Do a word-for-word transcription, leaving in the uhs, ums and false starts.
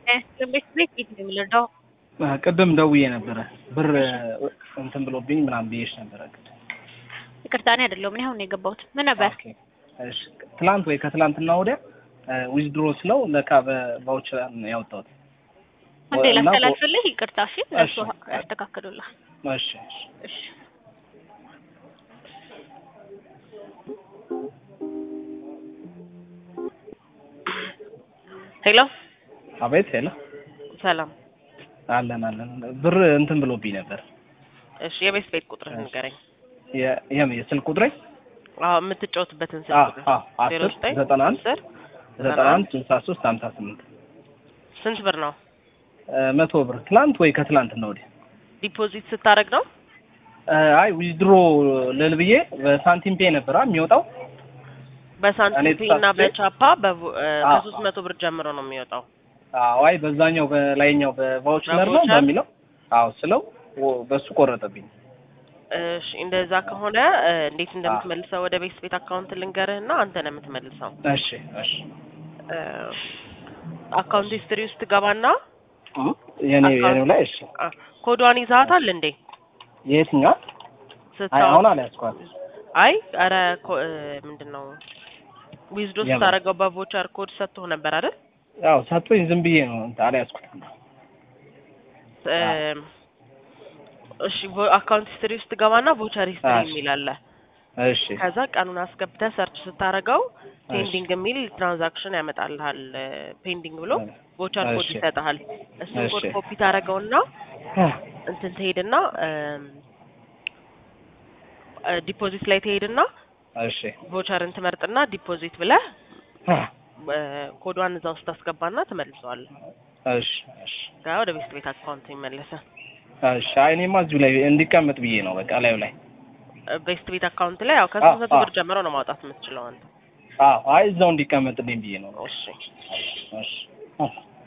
ለምቤት ቤት ይት ነው የሚለው ቅድም ደውዬ ነበረ ብር እንትን ብሎብኝ ምናምን ብዬሽ ነበረ ቅድም ይቅርታ እኔ አይደለሁም እኔ አሁን ነው የገባሁት ምን ነበር ኦኬ እሺ ትላንት ወይ ከትላንትና ወዲያ ዊዝድሮ ስለው ለካ በቫውቸር ነው ያወጣሁት እንዴ ላስተላልፍልህ ይቅርታ እሺ ለሱ ያስተካክሉልህ እሺ እሺ ሄሎ አቤት ሄሎ ሰላም አለን አለን ብር እንትን ብሎብኝ ነበር እሺ የቤት ቤት ቁጥር ንገረኝ የም የስልክ ቁጥሬ አዎ የምትጫወትበትን ስልክ ቁጥር ዜሮ ዘጠኝ ዘጠና አንድ ዘጠና አንድ ስልሳ ሶስት ሃምሳ ስምንት ስንት ብር ነው መቶ ብር ትላንት ወይ ከትላንት ነው ወዲያ ዲፖዚት ስታረግ ነው አይ ዊዝድሮ ለልብዬ በሳንቲም ፔ ነበር የሚወጣው በሳንቲም ፔ እና በቻፓ ከሶስት መቶ ብር ጀምሮ ነው የሚወጣው አዎ አይ በዛኛው በላይኛው በቫውቸር ነው በሚለው አዎ ስለው በሱ ቆረጠብኝ እሺ እንደዛ ከሆነ እንዴት እንደምትመልሰው ወደ ቤት ቤት አካውንት ልንገርህና አንተ ነው የምትመልሰው እሺ እሺ አካውንት ሂስትሪ ውስጥ ገባና የኔ የኔው ላይ እሺ ኮዷን ይዛታል እንዴ የትኛው አይ አሁን አላስኳት አይ አረ ምንድነው ዊዝዶ ስታረገው በቮቸር ኮድ ሰጥቶ ነበር አይደል ያው ሰጥቶኝ ዝም ብዬ ነው አላስኩት እሺ አካውንት ሂስትሪ ውስጥ ገባና ቮቸር ሂስትሪ የሚል አለ እሺ ከዛ ቀኑን አስገብተህ ሰርች ስታረገው ፔንዲንግ የሚል ትራንዛክሽን ያመጣልሃል ፔንዲንግ ብሎ ቮቸር ኮድ ይሰጣል እሱን ኮድ ኮፒ ታረገውና እንትን ትሄድና ዲፖዚት ላይ ትሄድና እሺ ቮቸርን ትመርጥና ዲፖዚት ብለህ ኮዷን እዛው ታስገባና ትመልሰዋለህ እሺ እሺ ጋር ወደ ቤት ቤት አካውንት ይመለሳል እሺ አይኔማ እዚሁ ላይ እንዲቀመጥ ብዬ ነው በቃ ላዩ ላይ ቤት ቤት አካውንት ላይ ያው ከሶስት መቶ ብር ጀምሮ ነው ማውጣት የምትችለው አንተ አዎ አይ እዛው እንዲቀመጥልኝ ብዬ ነው እሺ እሺ